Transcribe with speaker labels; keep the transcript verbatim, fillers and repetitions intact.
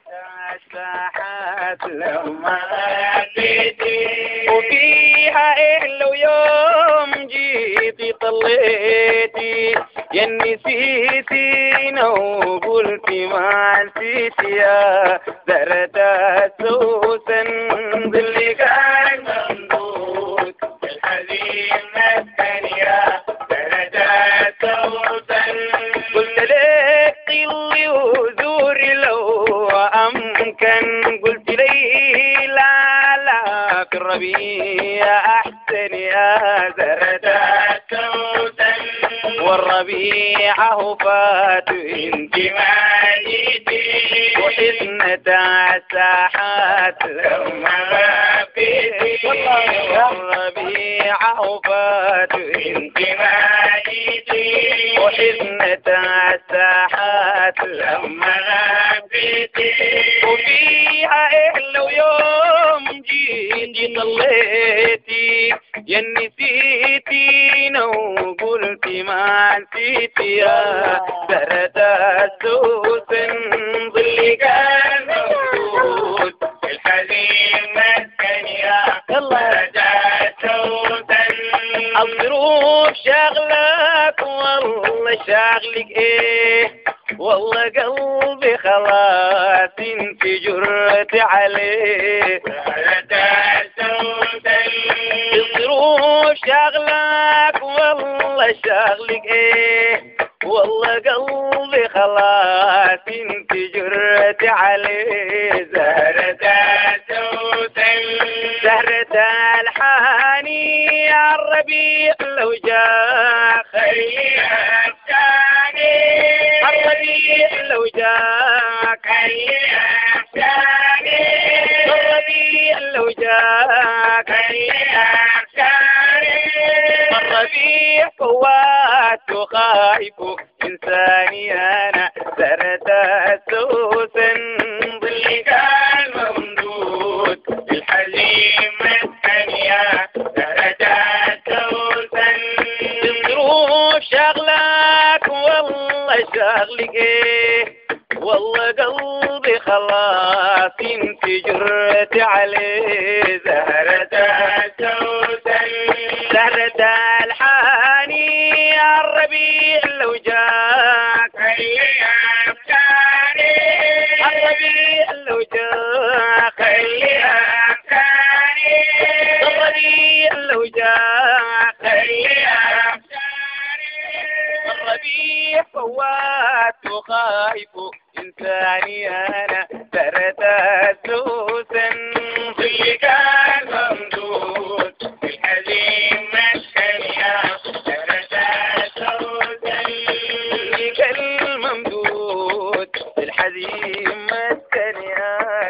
Speaker 1: ساحات لما جيتي وفيها إيه لو يوم جيتي طليتي يا نسيتينا وقلتي ما نسيتي يا زرة سوسن ظلي كان ممدود الحزين مسكن يا زرة سوسن قلت لك طلي وزوري لو أمكن قلت لي لا لا في الربيع أحسن يا زرة سوسن والربيع هو فات انت ما جيتي وحزنة الساحات لما بكيتي والربيع هو فات انت ما جيتي وحزنة الساحات لما بكيتي وفيها إيه لو يوم جيتي طليتي يا نسيتينا وقلتي ما نسيتي يا زرة سوسن ظلي كان موجود الحزين مسكن يا زرة سوسن الظروف شغلك والله شغلك ايه والله قلبي خلاص انت جرت عليه زرة سوسن الظروف شغلك والله شغلك ايه والله قلبي خلاص انت جرت عليه زهرة سوسن زهرة الحاني يا الربيع لو جاء خليها الثاني الربيع لو جاء خليها الثاني الربيع لو جاء خليها الثاني الربيع فوات وخايف إنساني أنا زرة سوسن ظلي كان ممدود الحزين مسكن يا زرة سوسن الظروف شغلك والله شغلك ايه والله قلبي خلاص انت جرت عليه زهرة سوسن زهرة الحاني يا الربيع لو جاك خليها بكاني الربيع لو جاك خليها بكاني الربيع لو جاك خليها بكاني الربيع فوات وخايف إنساني أنا زرة سوسن ظلك